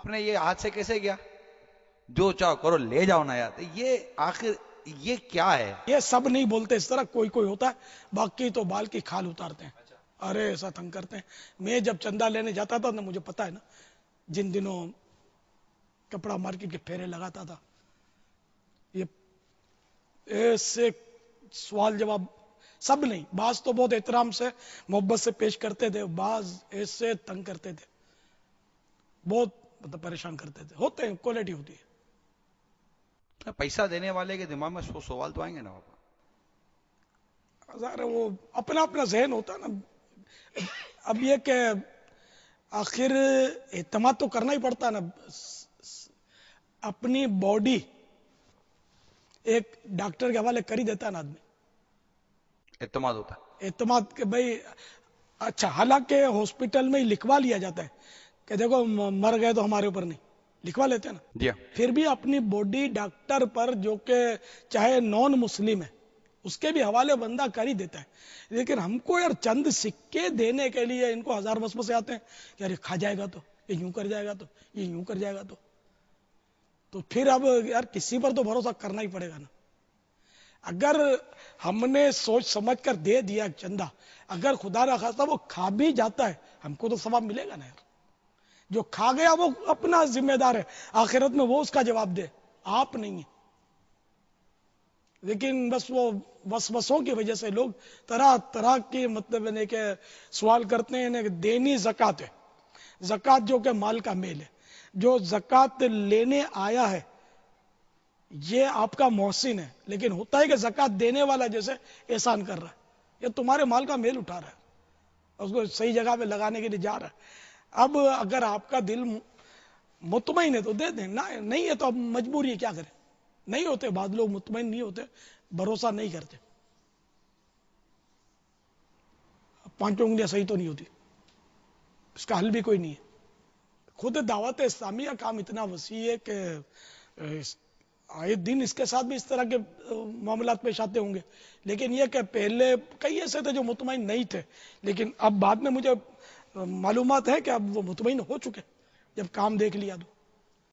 اپنے یہ ہاتھ سے کیسے گیا؟ جو چاہو کرو، لے جاؤ نا یار. یہ آخر یہ کیا ہے؟ یہ سب نہیں بولتے اس طرح، کوئی کوئی ہوتا ہے، باقی تو بال کی کھال اتارتے ہیں. ارے ایسا تنگ کرتے ہیں. میں جب چندہ لینے جاتا تھا نا، مجھے پتا ہے نا، جن دنوں کپڑا مارکیٹ کے پھیرے لگاتا تھا، یہ ایسے سوال جواب سب نہیں، بعض تو بہت احترام سے محبت سے پیش کرتے تھے، بعض ایسے تنگ کرتے تھے، بہت مطلب پریشان کرتے تھے. ہوتے ہیں، کوالٹی ہوتی ہے. پیسہ دینے والے کے دماغ میں 100 سوال تو آئیں گے نا بابا. ظاہر ہے وہ اپنا اپنا ذہن ہوتا ہے نا. اب یہ کہ آخر اعتماد تو کرنا ہی پڑتا ہے نا. اپنی باڈی ایک ڈاکٹر کے حوالے کر ہی دیتا ہے نا آدمی. اعتماد ہوتا ہے. اعتماد کہ بھائی اچھا، حالانکہ ہاسپٹل میں ہی لکھوا لیا جاتا ہے کہ دیکھو مر گئے تو ہمارے اوپر نہیں، لکھوا لیتے ہیں نا. جی ہاں. پھر بھی اپنی باڈی ڈاکٹر پر، جو کہ چاہے نان مسلم ہے، اس کے بھی حوالے بندہ کر ہی دیتا ہے. لیکن ہم کو یار چند سکے دینے کے لیے ان کو ہزار وسوسے آتے ہیں کہ یار یہ کھا جائے گا تو، یہ یوں کر جائے گا تو، یہ یوں کر جائے گا تو پھر اب یار کسی پر تو بھروسہ کرنا ہی پڑے گا نا. اگر ہم نے سوچ سمجھ کر دے دیا چندہ، اگر خدا نہ خواستہ وہ کھا بھی جاتا ہے، ہم کو تو ثواب ملے گا نا یار. جو کھا گیا وہ اپنا ذمہ دار ہے، آخرت میں وہ اس کا جواب دے، آپ نہیں ہے. لیکن بس وہ وسوسوں کی وجہ سے لوگ طرح طرح کے مطلب ہے کہ سوال کرتے ہیں کہ دینی زکوٰۃ ہے. زکوٰۃ جو کہ مال کا میل ہے، جو زکوٰۃ لینے آیا ہے یہ آپ کا محسن ہے، لیکن ہوتا ہے کہ زکوٰۃ دینے والا جیسے احسان کر رہا ہے، یہ تمہارے مال کا میل اٹھا رہا ہے، اس کو صحیح جگہ پہ لگانے کے لیے جا رہا ہے. اب اگر آپ کا دل مطمئن ہے تو دے دیں، نہیں ہے تو اب مجبوری ہے، کیا کریں. نہیں ہوتے، بعض لوگ مطمئن نہیں ہوتے، بھروسہ نہیں کرتے. 5 انگلیاں صحیح تو نہیں ہوتی، اس کا حل بھی کوئی نہیں ہے. خود دعوت اسلامیہ کام اتنا وسیع ہے کہ آئے دن اس کے ساتھ بھی اس طرح کے معاملات پیش آتے ہوں گے. لیکن یہ کہ پہلے کئی ایسے تھے جو مطمئن نہیں تھے، لیکن اب بعد میں مجھے معلومات ہے کہ اب وہ مطمئن ہو چکے جب کام دیکھ لیا تو.